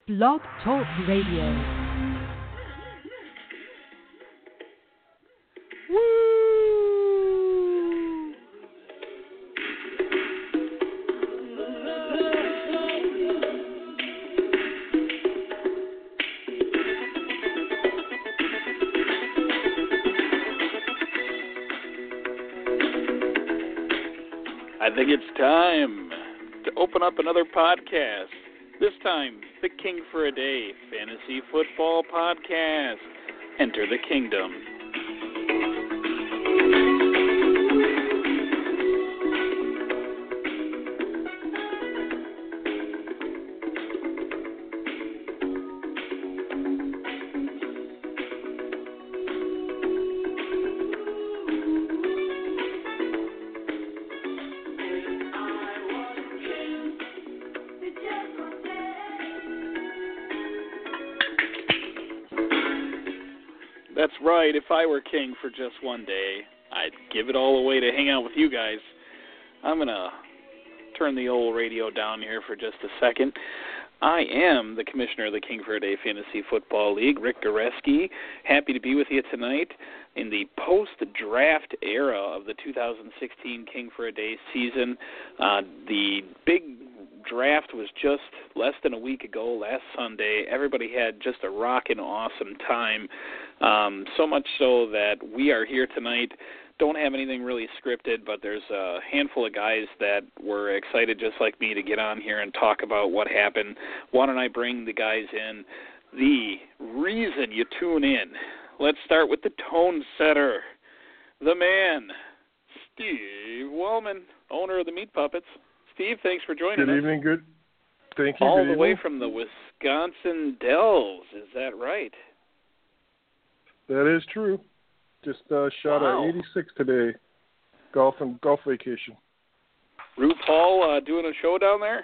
Blog Talk Radio. Woo! I think it's time to open up another podcast. This time, the King for a Day Fantasy Football Podcast. Enter the kingdom. That's right. If I were king for just one day, I'd give it all away to hang out with you guys. I'm going to turn the old radio down here for just a second. I am the commissioner of the King for a Day Fantasy Football League, Rick Goreski. Happy to be with you tonight in the post-draft era of the 2016 King for a Day season. The big draft was just less than a week ago, last Sunday. Everybody had just a rockin' awesome time, so much so that we are here tonight. Don't have anything really scripted, but there's a handful of guys that were excited just like me to get on here and talk about what happened. Why don't I bring the guys in? The reason you tune in. Let's start with the tone setter, the man, Steve Wellman, owner of the Meat Puppets. Steve, thanks for joining us. Good evening. Good. Thank you. All the way from the Wisconsin Dells. Is that right? That is true. Just shot at 86 today. Golf vacation. RuPaul doing a show down there?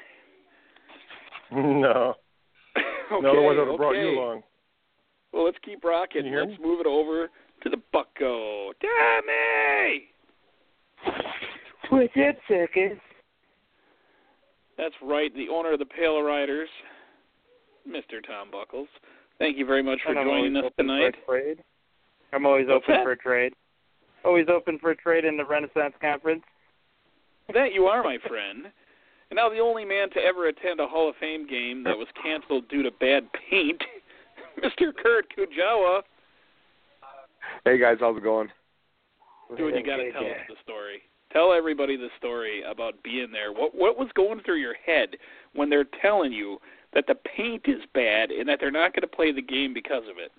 No. Okay, otherwise I would have brought you along. Well, let's keep rocking. Can you hear Let's me? move it over to the bucko. Tammy! What's up, circus? That's right, the owner of the Pale Riders, Mr. Tom Buckles. Thank you very much for joining us tonight. I'm always open for a trade. Always open for a trade in the Renaissance Conference. That you are, my friend. And now the only man to ever attend a Hall of Fame game that was canceled due to bad paint, Mr. Kurt Kujawa. Hey, guys, how's it going? Dude, you got to tell us the story. Tell everybody the story about being there. What was going through your head when they're telling you that the paint is bad and that they're not going to play the game because of it?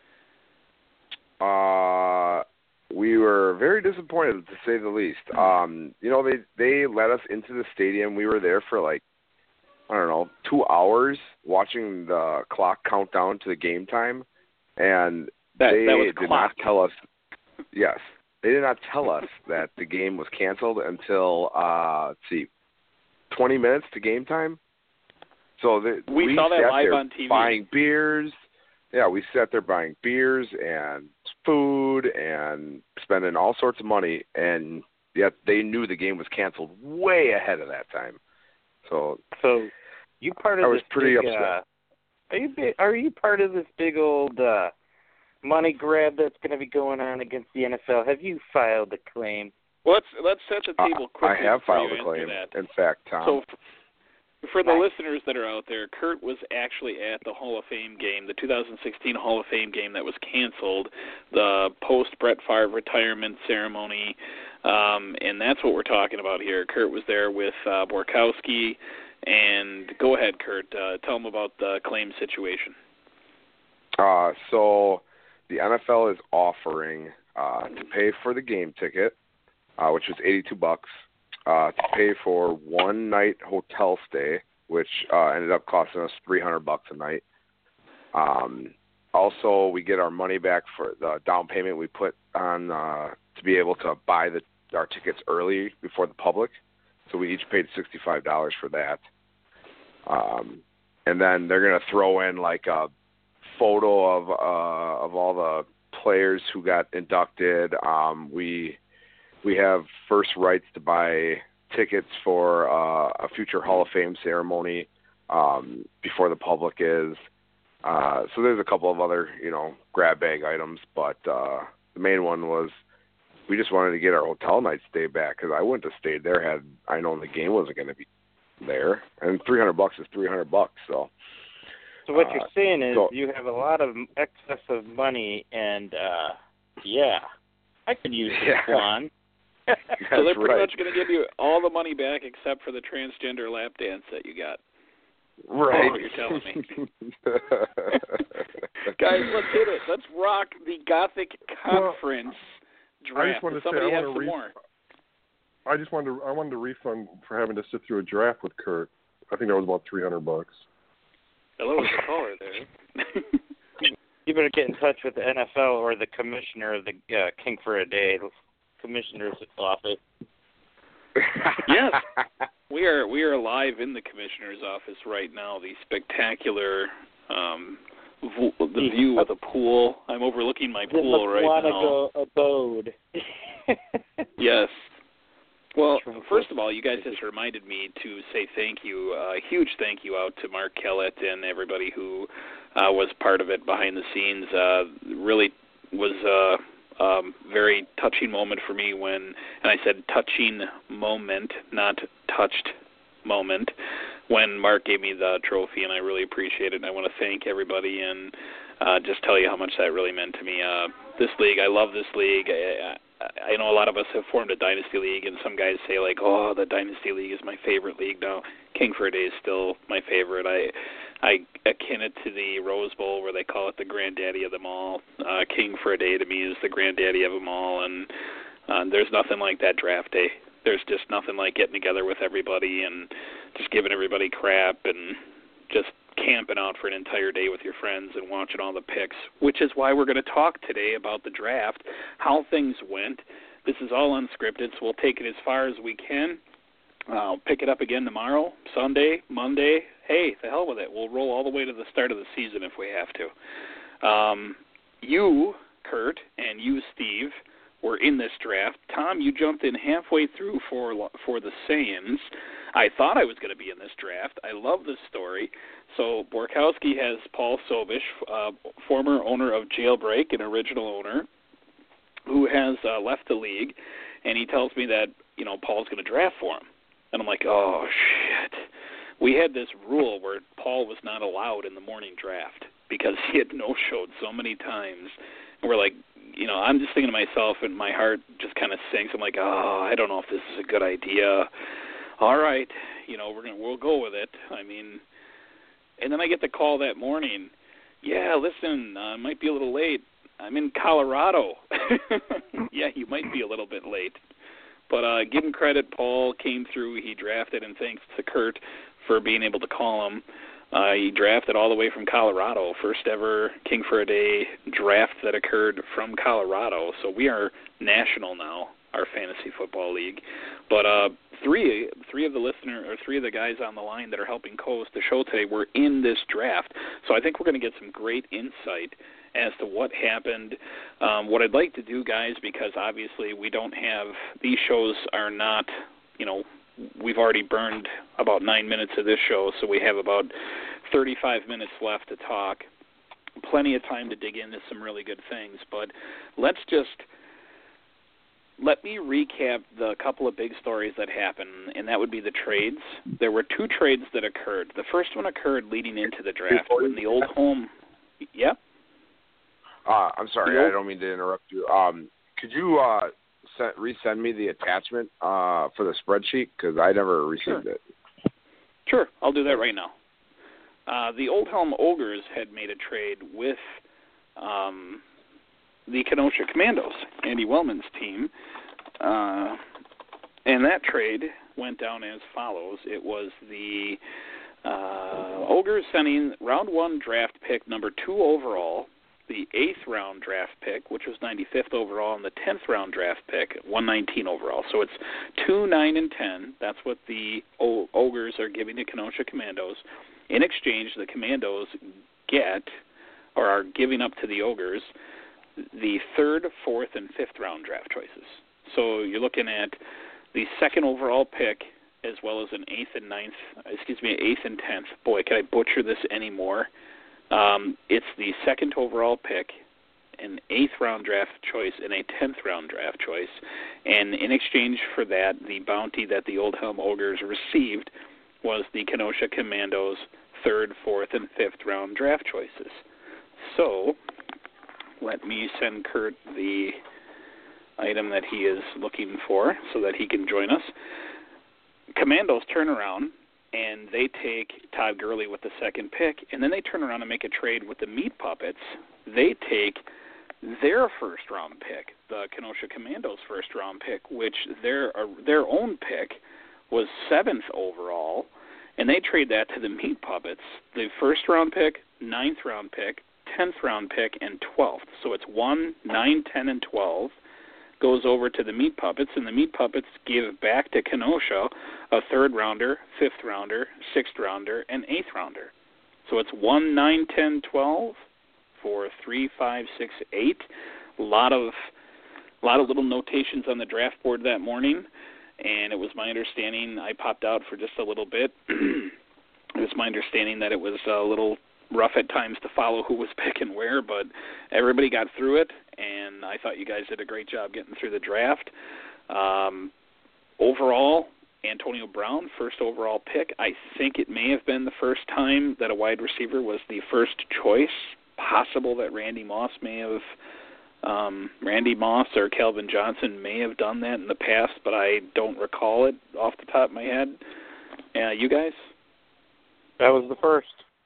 We were very disappointed, to say the least. They let us into the stadium. We were there for 2 hours watching the clock count down to the game time, and they did not tell us. Yes, they did not tell us that the game was canceled until 20 minutes to game time. So we saw that sat live there on TV. buying beers. Yeah, we sat there buying beers and food and spending all sorts of money, and yet they knew the game was canceled way ahead of that time. So you part of I was this pretty big, upset. Are you part of this big old money grab that's going to be going on against the NFL? Have you filed a claim? Well, let's set the table quickly. I have filed before a you claim. answer that. In fact, Tom. So for the listeners that are out there, Kurt was actually at the Hall of Fame game, the 2016 Hall of Fame game that was canceled, the post-Brett Favre retirement ceremony, and that's what we're talking about here. Kurt was there with Borkowski, and go ahead, Kurt. Tell them about the claim situation. So the NFL is offering to pay for the game ticket, which was $82, to pay for one night hotel stay, which ended up costing us $300 a night. Also, we get our money back for the down payment we put on to be able to buy our tickets early before the public. So we each paid $65 for that. And then they're going to throw in a photo of all the players who got inducted. We have first rights to buy tickets for a future Hall of Fame ceremony. before the public is. So there's a couple of other, grab bag items, but the main one was we just wanted to get our hotel night stay back because I wouldn't have stayed there had I known the game wasn't going to be there. And $300 is $300, so. So what you're saying is you have a lot of excess of money, and I could use this one. So they're pretty much going to give you all the money back except for the transgender lap dance that you got. Right. That's what you're telling me. Guys, let's hit it. Let's rock the Gothic Conference draft. I just wanted to Somebody say have some more. I wanted a refund for having to sit through a draft with Kurt. I think that was about $300. Hello, the caller there. You better get in touch with the NFL or the commissioner of the King for a Day, commissioner's office. Yes, we are live in the commissioner's office right now. The spectacular, the view of the pool. I'm overlooking my pool right now. Abode. Yes. Well, first of all, you guys just reminded me to say thank you, a huge thank you out to Mark Kellett and everybody who was part of it behind the scenes. Really was a very touching moment for me and I said touching moment, not touched moment, when Mark gave me the trophy, and I really appreciate it. And I want to thank everybody and just tell you how much that really meant to me. This league, I love this league. I know a lot of us have formed a Dynasty League, and some guys say, like, oh, the Dynasty League is my favorite league. No, King for a Day is still my favorite. I akin it to the Rose Bowl, where they call it the granddaddy of them all. King for a Day to me is the granddaddy of them all, and there's nothing like that draft day. There's just nothing like getting together with everybody and just giving everybody crap and just camping out for an entire day with your friends and watching all the picks, which is why we're going to talk today about the draft, how things went. This is all unscripted, so we'll take it as far as we can. I'll pick it up again tomorrow, Sunday, Monday. Hey, the hell with it. We'll roll all the way to the start of the season if we have to. You, Kurt, and you, Steve, were in this draft. Tom, you jumped in halfway through for the Saiyans. I thought I was going to be in this draft. I love this story. So Borkowski has Paul Sobish, former owner of Jailbreak, an original owner, who has left the league, and he tells me that, Paul's going to draft for him. And I'm like, oh, shit. We had this rule where Paul was not allowed in the morning draft because he had no-showed so many times. And we're like, I'm just thinking to myself, and my heart just kind of sinks. I'm like, oh, I don't know if this is a good idea. All right, we'll go with it. I mean, and then I get the call that morning. Yeah, listen, I might be a little late. I'm in Colorado. Yeah, you might be a little bit late. But give him credit, Paul came through. He drafted, and thanks to Kurt for being able to call him. He drafted all the way from Colorado, first ever King for a Day draft that occurred from Colorado. So we are national now, our fantasy football league. But three of the guys on the line that are helping co-host the show today were in this draft. So I think we're going to get some great insight as to what happened. What I'd like to do, guys, because obviously we don't have, these shows are not, we've already burned about 9 minutes of this show, so we have about 35 minutes left to talk. Plenty of time to dig into some really good things, but let me recap the couple of big stories that happened, and that would be the trades. There were two trades that occurred. The first one occurred leading into the draft when the old home. Yeah? I'm sorry, I don't mean to interrupt you. Could you resend me the attachment for the spreadsheet? Because I never received it. Sure, I'll do that right now. The Old Helm Ogres had made a trade with the Kenosha Commandos, Andy Wellman's team, and that trade went down as follows. It was the Ogres sending round 1 draft pick number 2 overall, the 8th round draft pick, which was 95th overall, and the 10th round draft pick, 119 overall. So it's 2, 9, and 10. That's what the Ogres are giving to Kenosha Commandos. In exchange, the Commandos are giving up to the Ogres the 3rd, 4th, and 5th round draft choices. So you're looking at the 2nd overall pick as well as an 8th and 10th. Boy, can I butcher this anymore. It's the 2nd overall pick, an 8th round draft choice, and a 10th round draft choice. And in exchange for that, the bounty that the Oldham Ogres received was the Kenosha Commandos' 3rd, 4th, and 5th round draft choices. So, let me send Kurt the item that he is looking for so that he can join us. Commandos turn around and they take Todd Gurley with the 2nd pick, and then they turn around and make a trade with the Meat Puppets. They take their 1st round pick, the Kenosha Commandos' 1st round pick, which their own pick was 7th overall, and they trade that to the Meat Puppets, the 1st round pick, 9th round pick, 10th round pick, and 12th. So it's 1, 9, 10, and 12. Goes over to the Meat Puppets, and the Meat Puppets give back to Kenosha a 3rd rounder, 5th rounder, 6th rounder, and 8th rounder. So it's 1, 9, 10, 12 for 3, 5, 6, 8. A lot of little notations on the draft board that morning, and it was my understanding, I popped out for just a little bit. It was my understanding that it was a little rough at times to follow who was picking where, but everybody got through it, and I thought you guys did a great job getting through the draft. Overall, Antonio Brown, 1st overall pick. I think it may have been the first time that a wide receiver was the first choice. Possible that Randy Moss or Calvin Johnson may have done that in the past, but I don't recall it off the top of my head. You guys? That was the first.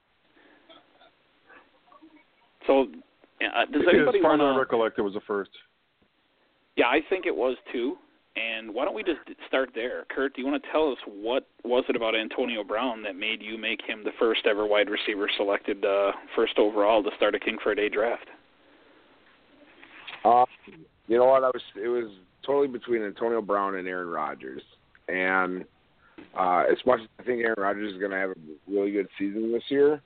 So, does anybody want to... I recollect it was the first. Yeah, I think it was too. And why don't we just start there? Kurt, do you want to tell us what was it about Antonio Brown that made you make him the first ever wide receiver selected 1st overall to start a King for a Day draft? You know what? It was totally between Antonio Brown and Aaron Rodgers. And as much as I think Aaron Rodgers is going to have a really good season this year,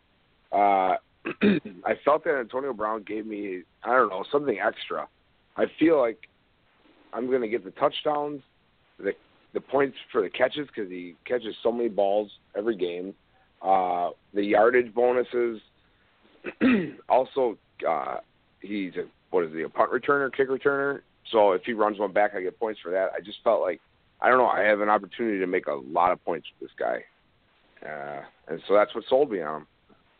I felt that Antonio Brown gave me, I don't know, something extra. I feel like I'm going to get the touchdowns, the points for the catches because he catches so many balls every game, the yardage bonuses. Also, he's a punt returner, kick returner. So if he runs one back, I get points for that. I just felt like, I don't know, I have an opportunity to make a lot of points with this guy. And so that's what sold me on him.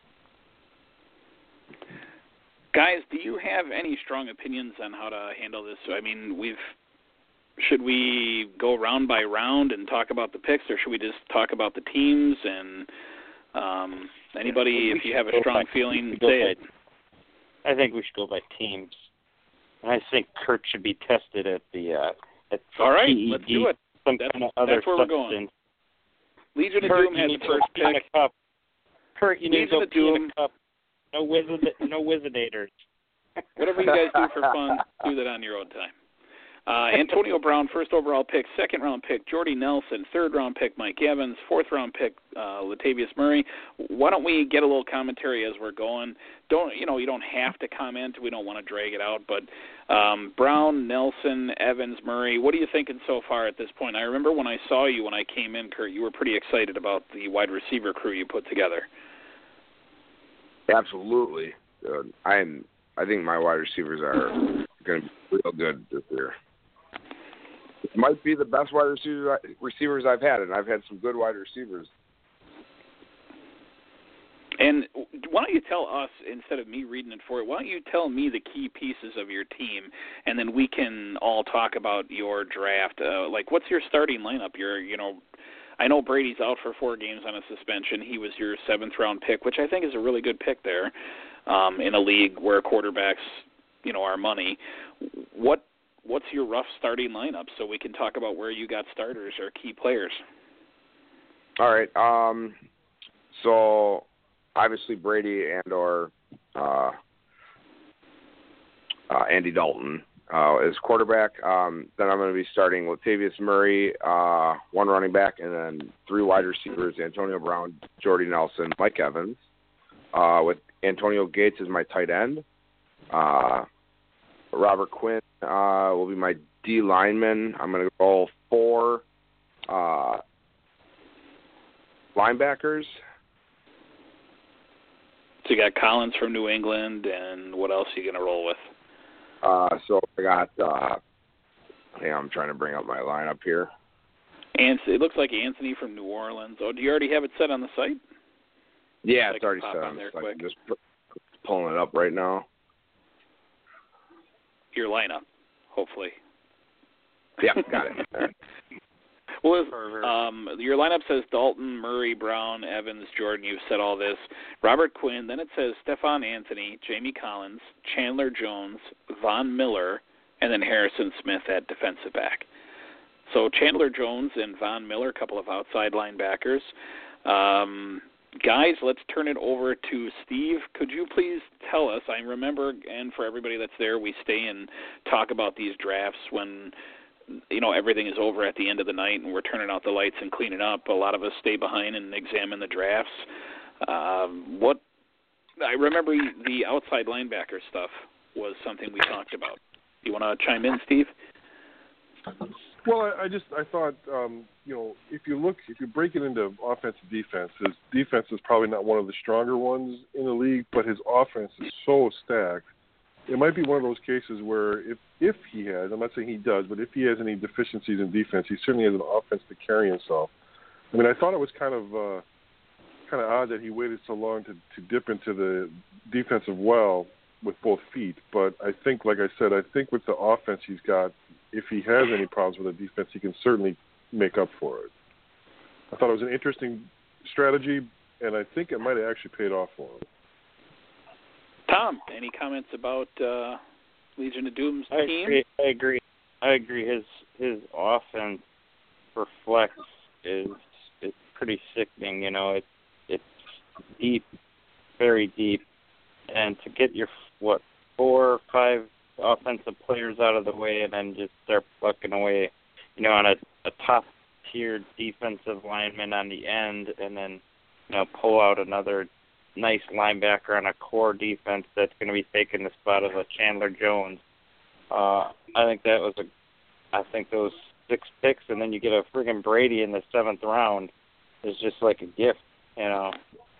Guys, do you have any strong opinions on how to handle this? I mean, should we go round by round and talk about the picks, or should we just talk about the teams? And anybody, if you have a strong feeling, say it. I think we should go by teams. And I think Kurt should be tested at the all right, PED, let's do it. That's where we're going. Legion of Doom has the first pick. Kurt, you need to go pee in a cup. No Wizardators. Whatever you guys do for fun, do that on your own time. Antonio Brown, 1st overall pick. 2nd round pick, Jordy Nelson. 3rd round pick, Mike Evans. 4th round pick, Latavius Murray. Why don't we get a little commentary as we're going? You don't have to comment. We don't want to drag it out. But Brown, Nelson, Evans, Murray, what are you thinking so far at this point? I remember when I saw you when I came in, Kurt, you were pretty excited about the wide receiver crew you put together. Absolutely. I think my wide receivers are going to be real good this year. It might be the best wide receivers I've had, and I've had some good wide receivers. And why don't you tell us, instead of me reading it for you, why don't you tell me the key pieces of your team, and then we can all talk about your draft. What's your starting lineup? I know Brady's out for 4 games on a suspension. He was your 7th round pick, which I think is a really good pick there in a league where quarterbacks, are money. What's your rough starting lineup so we can talk about where you got starters or key players? All right. So obviously Brady and/or Andy Dalton as quarterback. Then I'm going to be starting Latavius Murray, 1 running back, and then 3 wide receivers: Antonio Brown, Jordy Nelson, Mike Evans, with Antonio Gates as my tight end. Robert Quinn will be my D lineman. I'm going to go 4 linebackers. So you got Collins from New England, and what else are you going to roll with? So I got, I'm trying to bring up my lineup here. And it looks like Anthony from New Orleans. Oh, do you already have it set on the site? Yeah, it's already set on the site. I'm just pulling it up right now. Your lineup, hopefully. Yeah, got it. Well, your lineup says Dalton, Murray, Brown, Evans, Jordan. You've said all this. Robert Quinn. Then it says Stephon Anthony, Jamie Collins, Chandler Jones, Von Miller, and then Harrison Smith at defensive back. So Chandler Jones and Von Miller, a couple of outside linebackers. Guys, let's turn it over to Steve. Could you please tell us, I remember, and for everybody that's there, we stay and talk about these drafts when everything is over at the end of the night and we're turning out the lights and cleaning up. A lot of us stay behind and examine the drafts. I remember the outside linebacker stuff was something we talked about. You want to chime in, Steve? Well, I thought, if you break it into offense and defense, his defense is probably not one of the stronger ones in the league, but his offense is so stacked. It might be one of those cases where if he has, I'm not saying he does, but if he has any deficiencies in defense, he certainly has an offense to carry himself. I mean, I thought it was kind of odd that he waited so long to dip into the defensive well with both feet. But I think, like I said, with the offense he's got, if he has any problems with the defense, he can certainly make up for it. I thought it was an interesting strategy, and I think it might have actually paid off for him. Tom, any comments about Legion of Doom's team? I agree. His offense for flex is pretty sickening. It's deep, very deep, and to get your 4 or 5 offensive players out of the way and then just start plucking away, on a top tier defensive lineman on the end, and then pull out another nice linebacker on a core defense that's going to be taking the spot of a Chandler Jones. I think those 6 picks, and then you get a friggin' Brady in the 7th round is just like a gift, I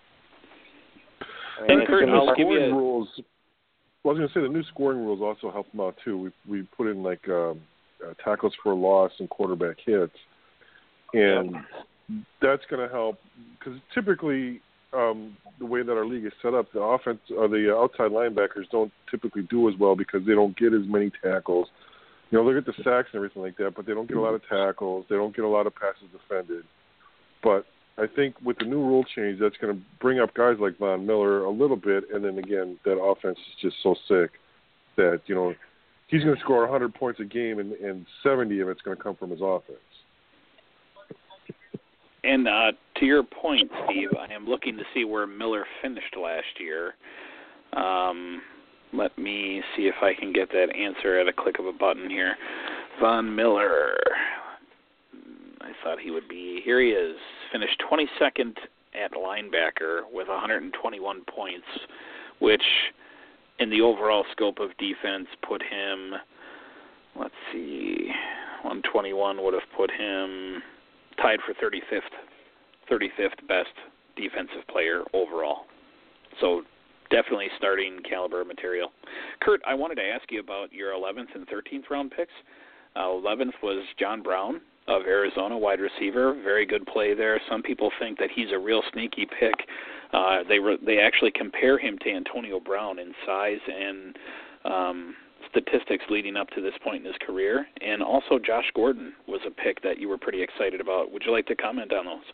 mean, rules. Well, I was going to say the new scoring rules also help them out too. We put in like tackles for loss and quarterback hits, and that's going to help because typically the way that our league is set up, the offense or the outside linebackers don't typically do as well because they don't get as many tackles. They get the sacks and everything like that, but they don't get a lot of tackles. They don't get a lot of passes defended. But I think with the new rule change, that's going to bring up guys like Von Miller a little bit, and then again, that offense is just so sick that he's going to score 100 points a game, and 70 of it's going to come from his offense. And to your point, Steve, I am looking to see where Miller finished last year. Let me see if I can get that answer at a click of a button here. Von Miller, I thought he would be. Here he is. Finished 22nd at linebacker with 121 points, which in the overall scope of defense put him, 121 would have put him tied for 35th best defensive player overall. So definitely starting caliber material. Kurt, I wanted to ask you about your 11th and 13th round picks. 11th was John Brown of Arizona, wide receiver. Very good play there. Some people think that he's a real sneaky pick. They actually compare him to Antonio Brown in size and statistics leading up to this point in his career. And also Josh Gordon was a pick that you were pretty excited about. Would you like to comment on those?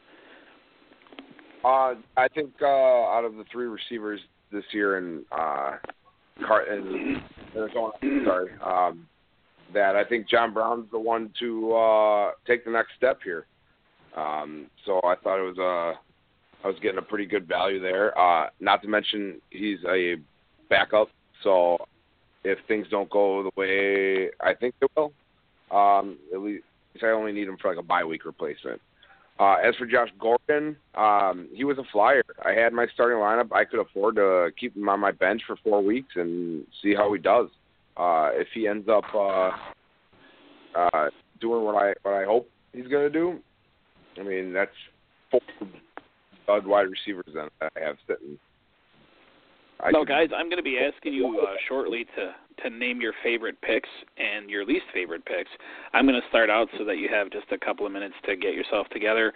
I think out of the 3 receivers this year in Arizona, that I think John Brown's the one to take the next step here. So I thought I was getting a pretty good value there. Not to mention he's a backup, so if things don't go the way I think they will, at least I only need him for like a bye week replacement. As for Josh Gordon, he was a flyer. I had my starting lineup. I could afford to keep him on my bench for 4 weeks and see how he does. If he ends up doing what I hope he's going to do, I mean, that's stud wide receivers than I have sitting. Guys, I'm going to be asking you shortly to name your favorite picks and your least favorite picks. I'm going to start out so that you have just a couple of minutes to get yourself together.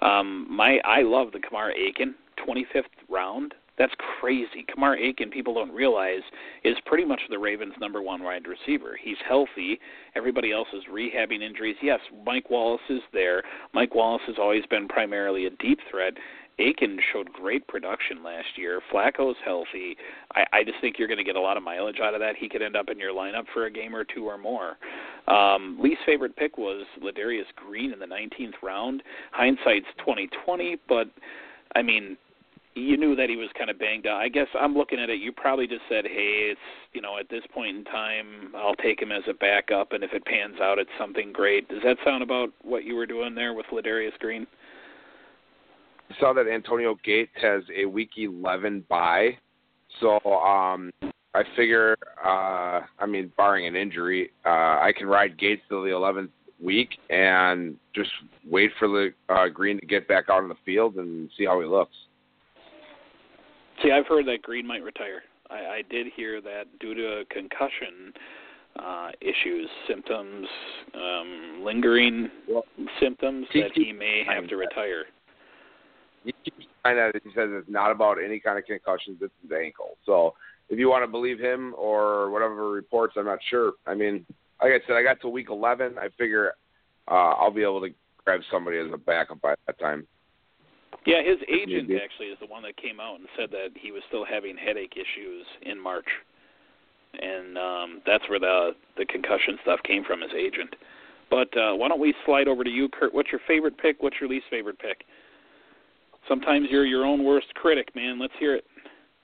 I love the Kamar Aiken 25th round. That's crazy. Kamar Aiken, people don't realize, is pretty much the Ravens' number one wide receiver. He's healthy. Everybody else is rehabbing injuries. Yes, Mike Wallace is there. Mike Wallace has always been primarily a deep threat. Aiken showed great production last year. Flacco's healthy. I just think you're going to get a lot of mileage out of that. He could end up in your lineup for a game or two or more. Least favorite pick was Ladarius Green in the 19th round. Hindsight's 20/20, but, I mean, you knew that he was kind of banged out. I guess I'm looking at it, you probably just said, hey, it's, at this point in time, I'll take him as a backup, and if it pans out, it's something great. Does that sound about what you were doing there with Ladarius Green? I saw that Antonio Gates has a Week 11 bye, so I figure, barring an injury, I can ride Gates till the 11th week and just wait for Green to get back out on the field and see how he looks. See, I've heard that Green might retire. I did hear that due to concussion issues, symptoms, lingering symptoms, that he may have to retire. He keeps saying that he says it's not about any kind of concussions, it's his ankle. So if you want to believe him or whatever reports, I'm not sure. I mean, like I said, I got to week 11. I figure I'll be able to grab somebody as a backup by that time. Yeah, his agent actually is the one that came out and said that he was still having headache issues in March. And that's where the concussion stuff came from, his agent. But why don't we slide over to you, Kurt? What's your favorite pick? What's your least favorite pick? Sometimes you're your own worst critic, man. Let's hear it.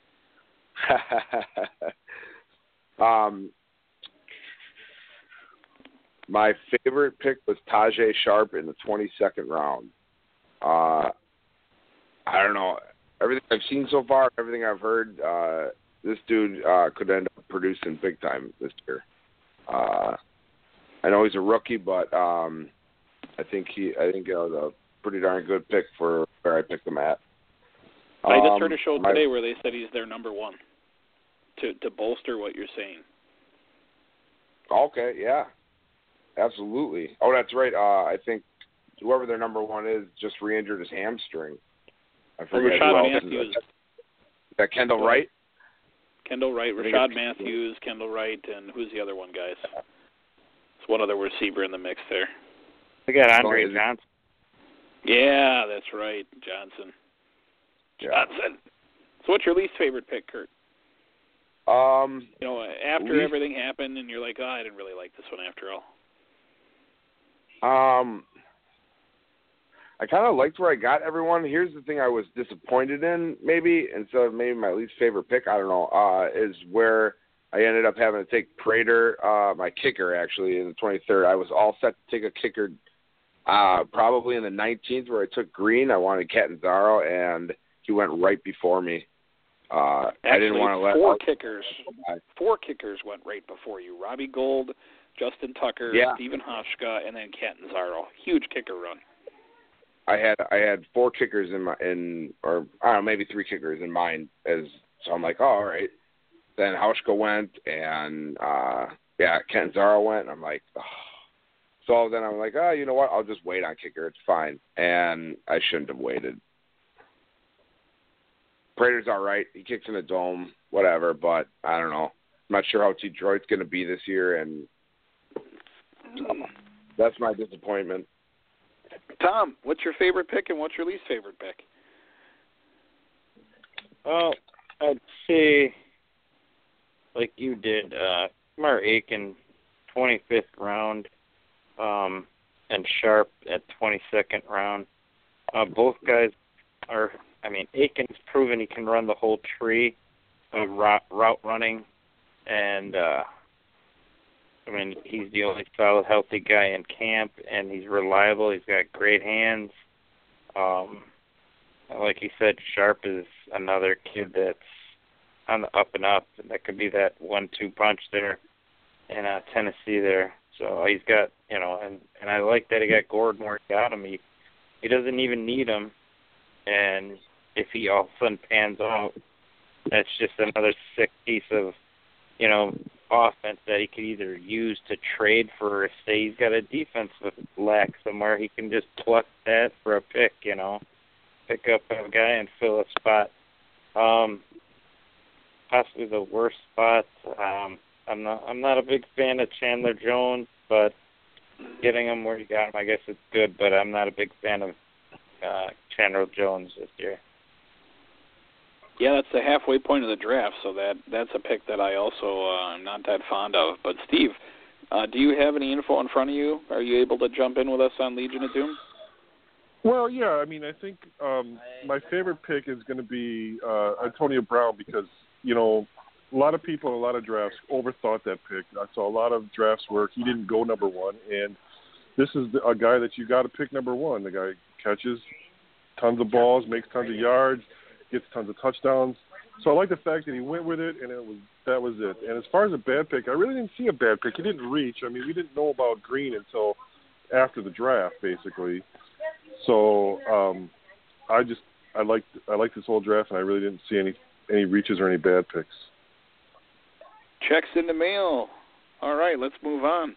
My favorite pick was Tajay Sharp in the 22nd round. I don't know. Everything I've seen so far, everything I've heard, this dude could end up producing big time this year. I know he's a rookie, but I think it was a pretty darn good pick for where I picked him at. I just heard a show today where they said he's their number one to bolster what you're saying. Okay, yeah, absolutely. Oh, that's right. I think whoever their number one is just re-injured his hamstring. I forget who else. Matthews. Is that Kendall Wright? Kendall Wright, Rashad Matthews, Kendall Wright, and who's the other one, guys? It's one other receiver in the mix there. We got Andre Johnson. Yeah, that's right, Johnson. So what's your least favorite pick, Kurt? After everything happened and you're like, I didn't really like this one after all. I kind of liked where I got everyone. Here's the thing I was disappointed in, maybe, instead of maybe my least favorite pick, I don't know, is where I ended up having to take Prater, my kicker, actually, in the 23rd. I was all set to take a kicker probably in the 19th where I took Green. I wanted Catanzaro, and he went right before me. Actually, I didn't want to let four kickers went right before you. Robbie Gould, Justin Tucker, Stephen Hauschka, and then Catanzaro. Huge kicker run. I had four kickers or I don't know, maybe three kickers in mine. So I'm like, oh, all right. Then Hauschka went, and Catanzaro went, and I'm like, oh. So then I'm like, oh, you know what? I'll just wait on kicker. It's fine. And I shouldn't have waited. Prater's all right. He kicks in the dome, whatever, but I don't know. I'm not sure how Detroit's going to be this year, and that's my disappointment. Tom, what's your favorite pick and what's your least favorite pick? Well, I'd say, like you did, Kamar Aiken, 25th round, and Sharp at 22nd round. Both guys are, Aiken's proven he can run the whole tree of route running, and he's the only solid, healthy guy in camp, and he's reliable. He's got great hands. Like you said, Sharp is another kid that's on the up and up. That could be that 1-2 punch there in Tennessee there. So he's got, and I like that he got Gordon where he got him. He doesn't even need him, and if he all of a sudden pans out, that's just another sick piece of, offense that he could either use to trade for, if, say, he's got a defensive lack somewhere, he can just pluck that for a pick, pick up a guy and fill a spot. Possibly the worst spot. I'm not a big fan of Chandler Jones, but getting him where you got him, I guess it's good, but I'm not a big fan of Chandler Jones this year. Yeah, that's the halfway point of the draft, so that's a pick that I also am not that fond of. But, Steve, do you have any info in front of you? Are you able to jump in with us on Legion of Doom? Well, yeah, I mean, I think my favorite pick is going to be Antonio Brown because, a lot of people in a lot of drafts overthought that pick. I saw a lot of drafts where he didn't go number one, and this is a guy that you got to pick number one. The guy catches tons of balls, makes tons of yards, gets tons of touchdowns. So I like the fact that he went with it, and that was it. And as far as a bad pick, I really didn't see a bad pick. He didn't reach. I mean, we didn't know about Green until after the draft, basically. So I liked this whole draft, and I really didn't see any reaches or any bad picks. Checks in the mail. All right, let's move on.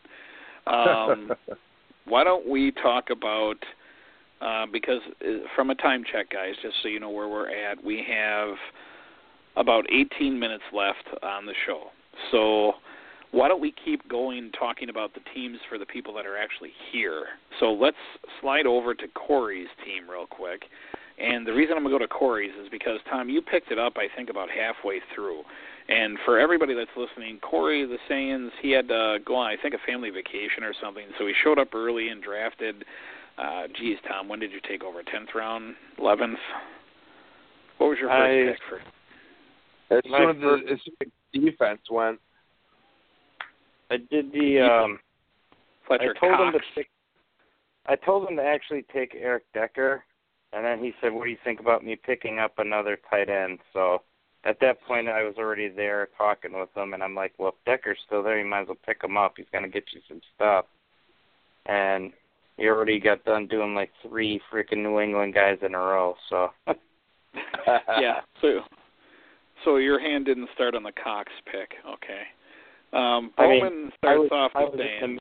Why don't we talk about, because from a time check, guys, just so you know where we're at, we have about 18 minutes left on the show. So why don't we keep going talking about the teams for the people that are actually here? So let's slide over to Corey's team real quick. And the reason I'm going to go to Corey's is because, Tom, you picked it up, I think, about halfway through. And for everybody that's listening, Corey, the Sayans, he had to go on, I think, a family vacation or something. So he showed up early and drafted, Tom, when did you take over? 10th round? 11th? What was your first pick for? As soon as the defense went. I did the Fletcher Cox. Cox. I told him to actually take Eric Decker, and then he said, what do you think about me picking up another tight end? So at that point, I was already there talking with him, and I'm like, well, if Decker's still there, you might as well pick him up. He's going to get you some stuff. And he already got done doing like 3 freaking New England guys in a row. So yeah, so your hand didn't start on the Cox pick. Okay. Bowman starts off with Dan.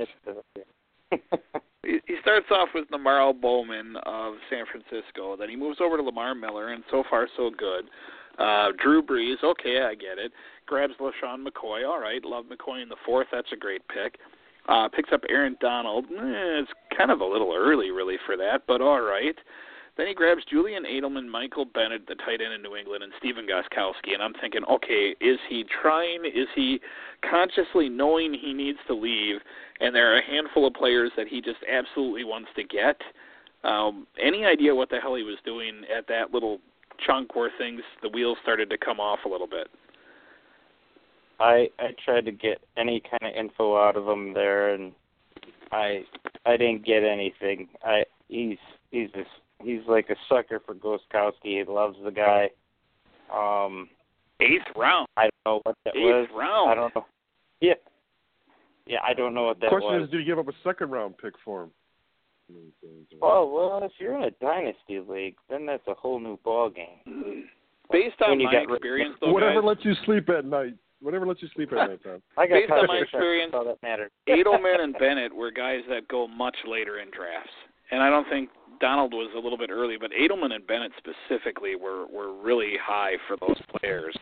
He starts off with Namaro Bowman of San Francisco. Then he moves over to Lamar Miller, and so far so good. Drew Brees, okay, I get it. Grabs LaShawn McCoy, all right. Love McCoy in the 4th. That's a great pick. Picks up Aaron Donald. It's kind of a little early, really, for that, but all right. Then he grabs Julian Edelman, Michael Bennett, the tight end in New England, and Stephen Gostkowski. And I'm thinking, okay, is he trying? Is he consciously knowing he needs to leave? And there are a handful of players that he just absolutely wants to get. Any idea what the hell he was doing at that little chunk where the wheels started to come off a little bit? I tried to get any kind of info out of him there, and I didn't get anything. He's like a sucker for Gostkowski. He loves the guy. 8th round. I don't know what that was. 8th round. I don't know. Yeah, I don't know what that was. The question is, did you give up a 2nd round pick for him? Well, if you're in a dynasty league, then that's a whole new ball game. Based on my experience, though, whatever guys, lets you sleep at night. Whatever lets you sleep at night, Tom. Based on my experience, all that matters. Edelman and Bennett were guys that go much later in drafts, and I don't think Donald was a little bit early, but Edelman and Bennett specifically were really high for those players.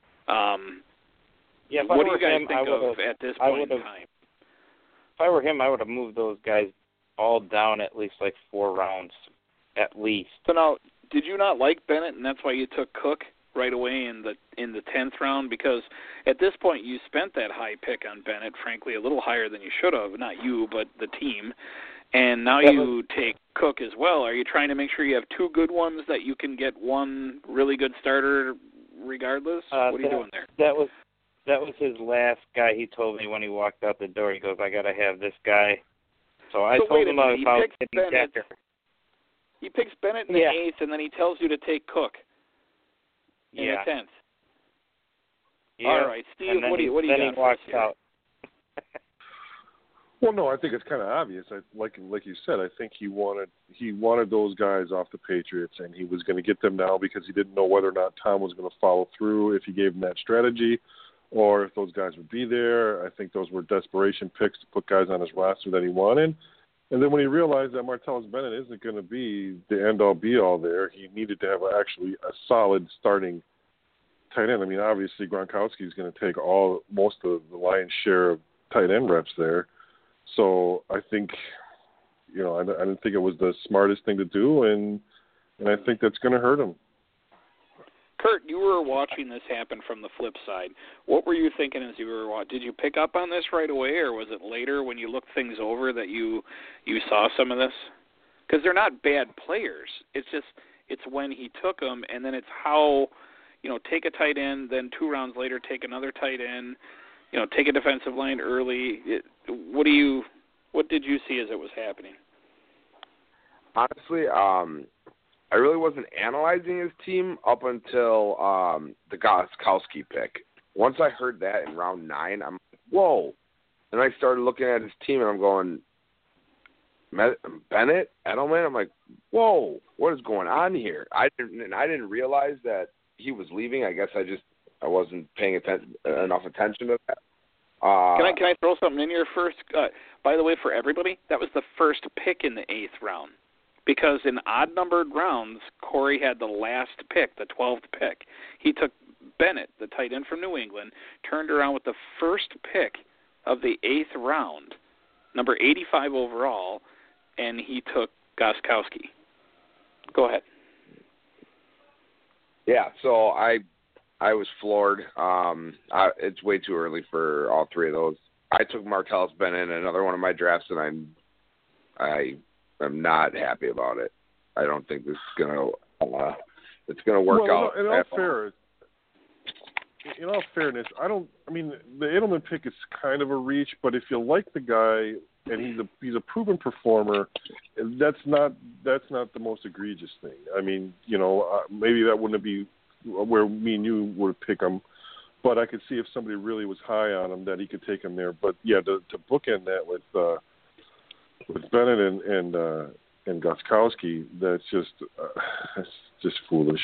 What do you guys think of at this point in time? If I were him, I would have moved those guys all down at least like 4 rounds, at least. So now, did you not like Bennett, and that's why you took Cook right away in the 10th round? Because at this point, you spent that high pick on Bennett, frankly, a little higher than you should have. Not you, but the team. And now you take Cook as well. Are you trying to make sure you have 2 good ones that you can get one really good starter regardless? What are you doing there? That was his last guy. He told me when he walked out the door. He goes, "I got to have this guy." So I told him if I was getting Decker. He picks Bennett in the 8th, and then he tells you to take Cook in the 10th. Yeah. All right, Steve. What do you then got he walks out. Well, no, I think it's kind of obvious. Like you said, I think he wanted those guys off the Patriots, and he was going to get them now because he didn't know whether or not Tom was going to follow through if he gave him that strategy, or if those guys would be there. I think those were desperation picks to put guys on his roster that he wanted. And then when he realized that Martellus Bennett isn't going to be the end-all, be-all there, he needed to have actually a solid starting tight end. I mean, obviously Gronkowski is going to take most of the lion's share of tight end reps there. So I think, I didn't think it was the smartest thing to do, and I think that's going to hurt him. Kurt, you were watching this happen from the flip side. What were you thinking as you were watching? Did you pick up on this right away, or was it later when you looked things over that you saw some of this? Because they're not bad players. It's just when he took them, and then it's how, take a tight end, then 2 rounds later take another tight end, take a defensive line early. What did you see as it was happening? Honestly, I really wasn't analyzing his team up until the Gostkowski pick. Once I heard that in round 9, I'm like, whoa. And I started looking at his team, and I'm going, Bennett, Edelman? I'm like, whoa, what is going on here? I didn't realize that he was leaving. I guess I wasn't paying enough attention to that. Can I throw something in here first? By the way, for everybody, that was the first pick in the 8th round. Because in odd-numbered rounds, Corey had the last pick, the 12th pick. He took Bennett, the tight end from New England, turned around with the first pick of the 8th round, number 85 overall, and he took Gostkowski. Go ahead. Yeah, so I was floored. It's way too early for all 3 of those. I took Martellus Bennett in another one of my drafts, and I'm not happy about it. I don't think this is gonna work out. In all fairness, the Edelman pick is kind of a reach, but if you like the guy and he's a proven performer, that's not the most egregious thing. I mean, maybe that wouldn't be where me and you would pick him, but I could see if somebody really was high on him that he could take him there. But yeah, to bookend that with Bennett and Gostkowski, that's just foolish.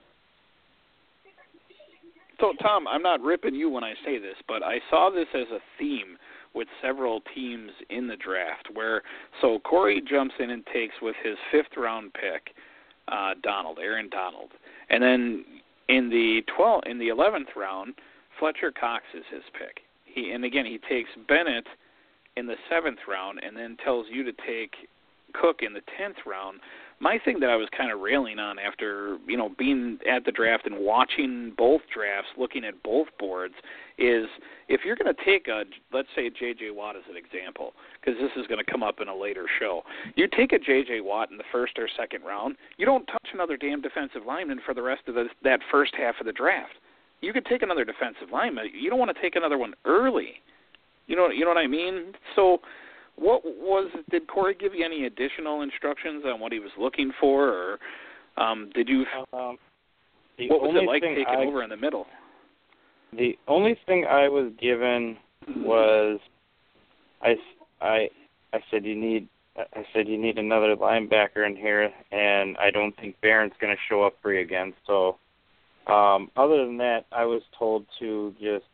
So, Tom, I'm not ripping you when I say this, but I saw this as a theme with several teams in the draft so Corey jumps in and takes with his 5th round pick, Aaron Donald. And then in the 11th round, Fletcher Cox is his pick. He takes Bennett in the 7th round and then tells you to take Cook in the 10th round. My thing that I was kind of railing on after, being at the draft and watching both drafts, looking at both boards, is if you're going to take let's say J.J. Watt as an example, because this is going to come up in a later show. You take a J.J. Watt in the 1st or 2nd round, you don't touch another damn defensive lineman for the rest of that first half of the draft. You could take another defensive lineman. You don't want to take another one early. You know what I mean? So did Corey give you any additional instructions on what he was looking for, or did you? What was it like taking over in the middle? The only thing I was given was I said you need another linebacker in here, and I don't think Barron's going to show up for you again. So other than that, I was told to just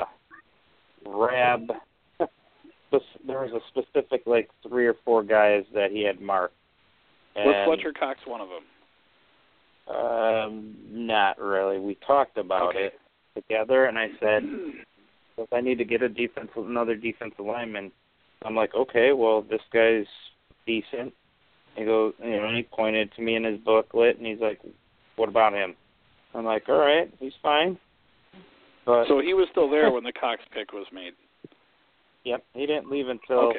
grab. There was a specific 3 or 4 guys that he had marked. Was Fletcher Cox one of them? Not really. We talked about it together, and I said, if I need to get another defensive lineman, I'm like, okay, well, this guy's decent. He goes, and he pointed to me in his booklet, and he's like, what about him? I'm like, all right, he's fine. But so he was still there when the Cox pick was made. Yep, he didn't leave until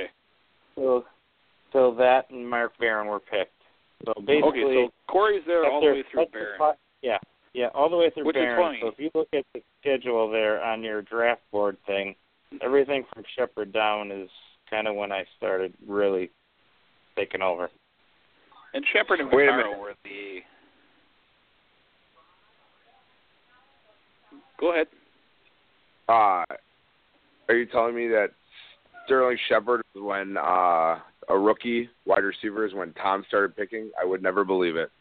that and Mark Barron were picked. So basically, so Corey's there all the way through Barron. Yeah, all the way through Which Barron. is funny. So if you look at the schedule there on your draft board thing, everything from Shepard down is kind of when I started really taking over. And Shepard and Vaccaro were the. Go ahead. Are you telling me that Sterling Shepard was when a rookie wide receiver is when Tom started picking, I would never believe it.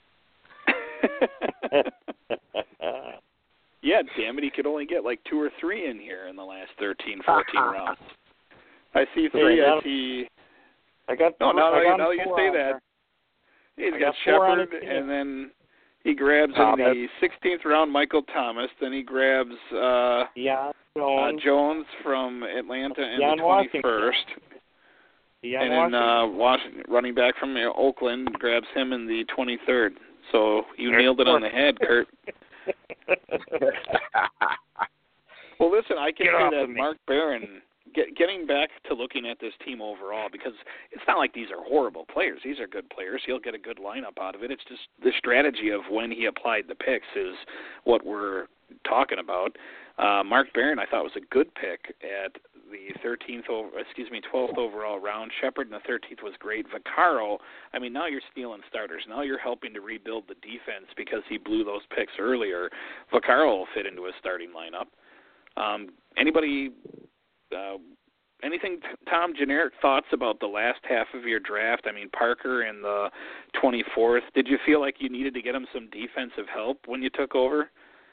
Yeah, damn it, he could only get like 2 or 3 in here in the last 13, 14 rounds. I see 3. I see. I got. No, no, you say that. He's got Shepard, and then he grabs in the 16th round Michael Thomas. Then he grabs Jones from Atlanta in the 21st. And then Washington, running back from Oakland, grabs him in the 23rd. So you nailed it on the head, Kurt. Well, listen, I can say that Mark Barron, getting back to looking at this team overall, because it's not like these are horrible players. These are good players. He'll get a good lineup out of it. It's just the strategy of when he applied the picks is what we're talking about. Mark Barron, I thought, was a good pick at the 12th overall round. Shepard in the 13th was great. Vaccaro, I mean, now you're stealing starters. Now you're helping to rebuild the defense because he blew those picks earlier. Vaccaro will fit into his starting lineup. Anything, Tom, generic thoughts about the last half of your draft? I mean, Parker in the 24th. Did you feel like you needed to get him some defensive help when you took over?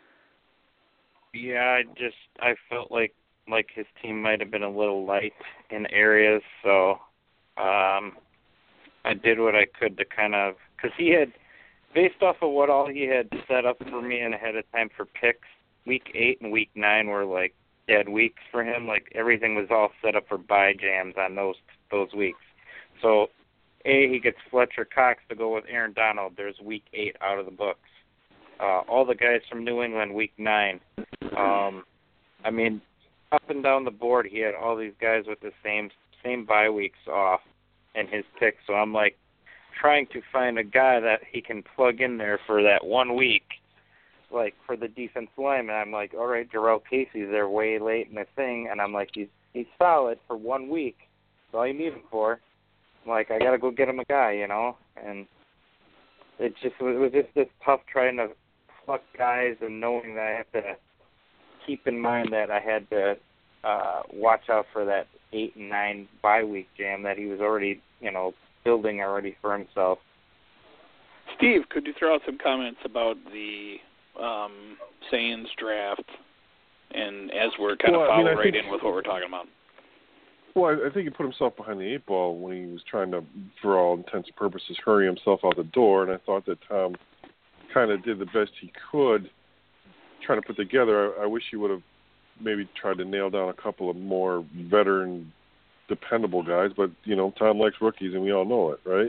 Yeah, I felt like his team might have been a little light in areas, so I did what I could to kind of, because he had, based off of what all he had set up for me and ahead of time for picks, week 8 and week 9 were like dead weeks for him. Like everything was all set up for bye jams on those weeks. So he gets Fletcher Cox to go with Aaron Donald. There's week 8 out of the books. All the guys from New England, week 9. I mean, up and down the board, he had all these guys with the same bye weeks off in his picks. So I'm like trying to find a guy that he can plug in there for that 1 week, like for the defense line. And I'm like, all right, Jarrell Casey's there way late in the thing, and I'm like, he's solid for 1 week. That's all you need him for. I'm like, I gotta go get him a guy, you know. And it was just this tough trying to pluck guys and knowing that I have to keep in mind that I had to watch out for that 8 and 9 bye week jam that he was already, building already for himself. Steve, could you throw out some comments about the Saiyans draft, and as we're kind of following right in with what we're talking about? Well, I think he put himself behind the 8 ball when he was trying to, for all intents and purposes, hurry himself out the door, and I thought that Tom kind of did the best he could trying to put together. I wish he would have maybe tried to nail down a couple of more veteran, dependable guys, but, Tom likes rookies, and we all know it, right?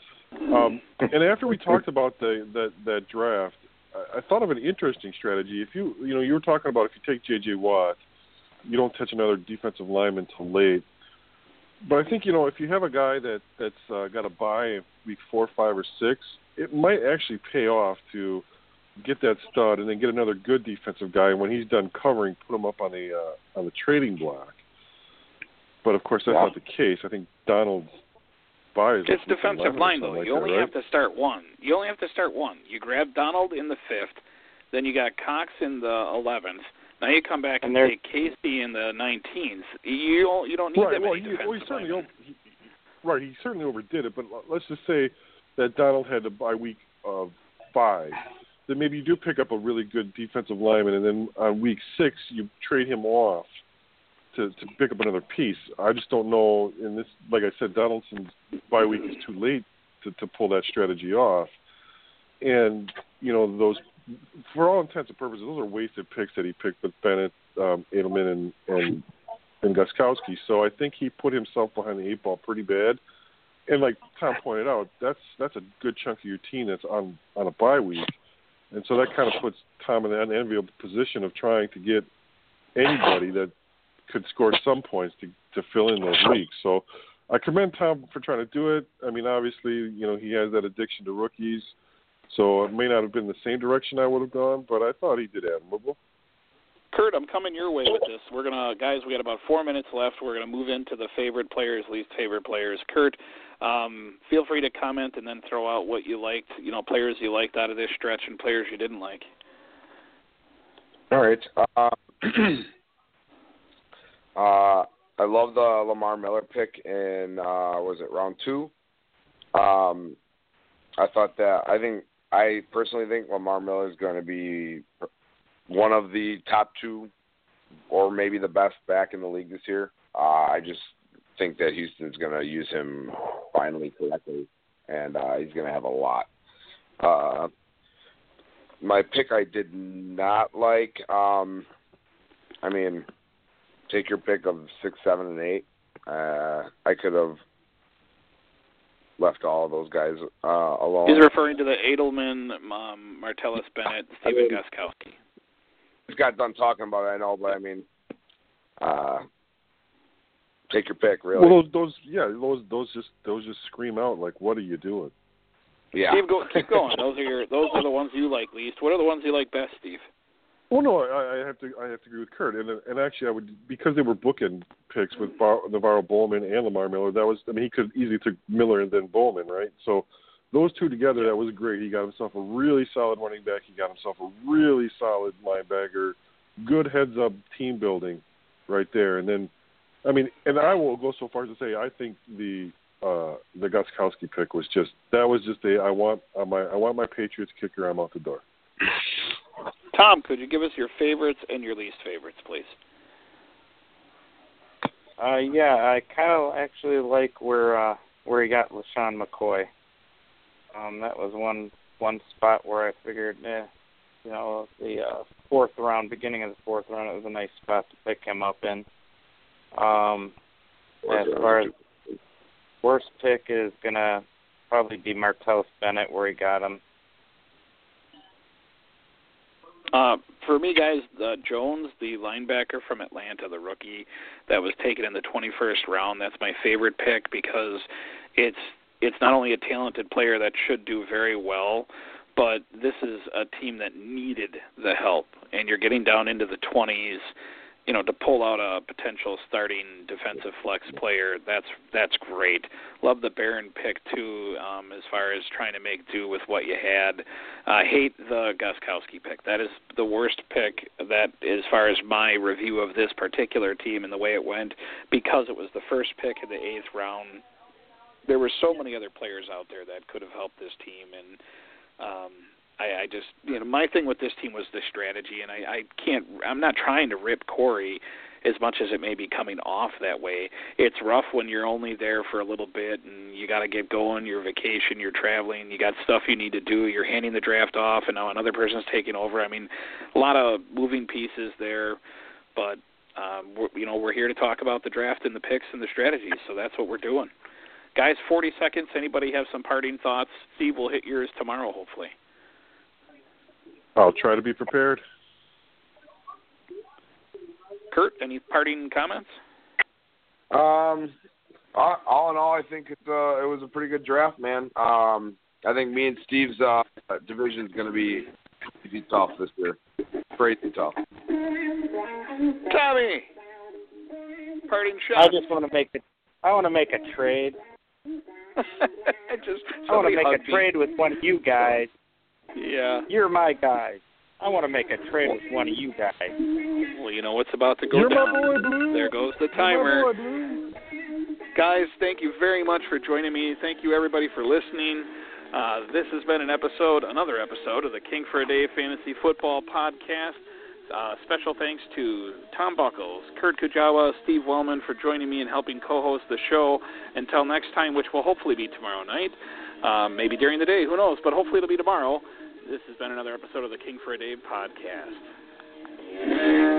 And after we talked about that draft, I thought of an interesting strategy. If you were talking about if you take J.J. Watt, you don't touch another defensive lineman until late. But I think, if you have a guy that's got a bye week 4, 5, or 6, it might actually pay off to get that stud and then get another good defensive guy. And when he's done covering, put him up on the trading block. But, of course, that's not the case. I think Donald's bye is... It's defensive line, though. You only have to start one. You grab Donald in the 5th. Then you got Cox in the 11th. Now you come back and take Casey in the 19th. You don't need that many defensive linemen. Right, he certainly overdid it, but let's just say that Donald had a bye week of 5. Then maybe you do pick up a really good defensive lineman, and then on week 6 you trade him off to pick up another piece. I just don't know. In this, like I said, Donaldson's bye week is too late to pull that strategy off. And those, for all intents and purposes, those are wasted picks that he picked with Bennett, Edelman, and Gostkowski. So I think he put himself behind the 8 ball pretty bad. And like Tom pointed out, that's a good chunk of your team that's on a bye week. And so that kind of puts Tom in an unenviable position of trying to get anybody that could score some points to fill in those weeks. So I commend Tom for trying to do it. I mean, obviously, he has that addiction to rookies. So it may not have been the same direction I would have gone, but I thought he did admirable. Kurt, I'm coming your way with this. We got about 4 minutes left. We're going to move into the favorite players, least favorite players. Kurt, feel free to comment and then throw out what you liked, players you liked out of this stretch and players you didn't like. All right. I love the Lamar Miller pick in was it round 2? I personally think Lamar Miller is going to be one of the top 2 or maybe the best back in the league this year. I just think that Houston's going to use him finally correctly, and he's going to have a lot. My pick I did not like. Take your pick of 6, 7, and 8. I could have left all of those guys alone. He's referring to the Edelman, Martellus Bennett, Steven Gostkowski. Just got done talking about it, I know, but take your pick, really. Well, those just scream out like, what are you doing? Yeah. Steve, keep going. Those are the ones you like least. What are the ones you like best, Steve? Well, no, I have to agree with Kurt, and actually I would, because they were bookend picks with Navarro Bowman and Lamar Miller. He could easily took Miller and then Bowman, right? So those two together, that was great. He got himself a really solid running back. He got himself a really solid linebacker. Good heads up team building, right there. And then, and I will go so far as to say I think the Gostkowski pick was just I want my Patriots kicker. I'm out the door. Tom, could you give us your favorites and your least favorites, please? I kind of actually like where he got LaShawn McCoy. That was one spot where I figured, the fourth round, beginning of the fourth round, it was a nice spot to pick him up in. As far as worst pick is gonna probably be Martellus Bennett, where he got him. For me, guys, Jones, the linebacker from Atlanta, the rookie that was taken in the 21st round, that's my favorite pick because it's not only a talented player that should do very well, but this is a team that needed the help. And you're getting down into the 20s, to pull out a potential starting defensive flex player, that's great. Love the Barron pick, too, as far as trying to make do with what you had. Hate the Gostkowski pick. That is the worst pick that, as far as my review of this particular team and the way it went, because it was the first pick in the 8th round. There were so many other players out there that could have helped this team, and I just, my thing with this team was the strategy, and I'm not trying to rip Corey as much as it may be coming off that way. It's rough when you're only there for a little bit and you got to get going, your vacation, you're traveling, you got stuff you need to do, you're handing the draft off, and now another person's taking over. A lot of moving pieces there, but, we're here to talk about the draft and the picks and the strategies, so that's what we're doing. Guys, 40 seconds. Anybody have some parting thoughts? Steve, will hit yours tomorrow, hopefully. I'll try to be prepared. Kurt, any parting comments? All in all, I think it was a pretty good draft, man. I think me and Steve's division is going to be tough this year. Crazy tough. Tommy, parting shot. I want to make a trade. I want to make a trade with one of you guys. Yeah. You're my guys. I want to make a trade with one of you guys. Well, you know what's about to go You're down. My boy, Blue. There goes the timer. Guys, thank you very much for joining me. Thank you, everybody, for listening. This has been another episode of the King for a Day Fantasy Football Podcast. Special thanks to Tom Buckles, Kurt Kujawa, Steve Wellman for joining me and helping co-host the show. Until next time, which will hopefully be tomorrow night. Maybe during the day, who knows, but hopefully it'll be tomorrow. This has been another episode of the King for a Day podcast.